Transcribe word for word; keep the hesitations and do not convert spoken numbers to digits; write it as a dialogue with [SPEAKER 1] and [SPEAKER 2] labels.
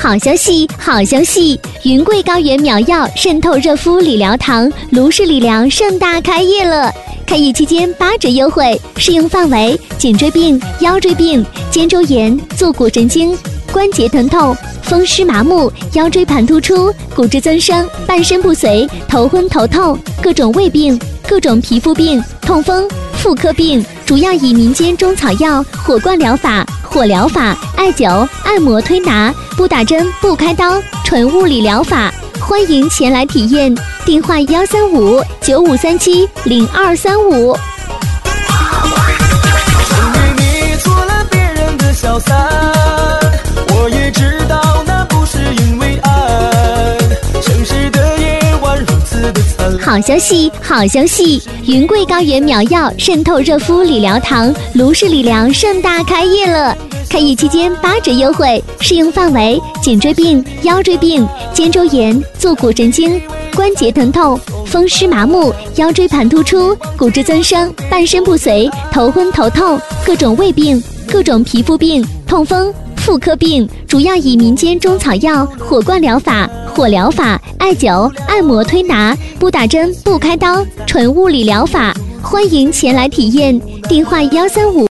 [SPEAKER 1] 好消息，好消息！云贵高原苗药渗透热敷理疗堂卢氏理疗盛大开业了！开业期间八折优惠，适用范围：颈椎病、腰椎病、肩周炎、坐骨神经、关节疼痛、风湿麻木、腰椎盘突出、骨质增生、半身不遂、头昏头痛、各种胃病、各种皮肤病、痛风、妇科病，主要以民间中草药火罐疗法、火疗法、艾灸、按摩推拿，不打针不开刀，纯物理疗法。欢迎前来体验，电话幺三五九五三七零二三五。
[SPEAKER 2] 你做了别人的小三，我也知道那不是因为爱，城市的夜晚如此的灿烂。
[SPEAKER 1] 好消息，好消息！云贵高原苗药渗透热敷理疗堂卢氏理疗盛大开业了！开业期间八折优惠，适用范围：颈椎病、腰椎病、肩周炎、坐骨神经、关节疼痛、风湿麻木、腰椎盘突出、骨质增生、半身不遂、头昏头痛、各种胃病、各种皮肤病、痛风、妇科病，主要以民间中草药火罐疗法、火疗法、艾灸、按摩推拿，不打针不开刀，纯物理疗法。欢迎前来体验，电话幺三五。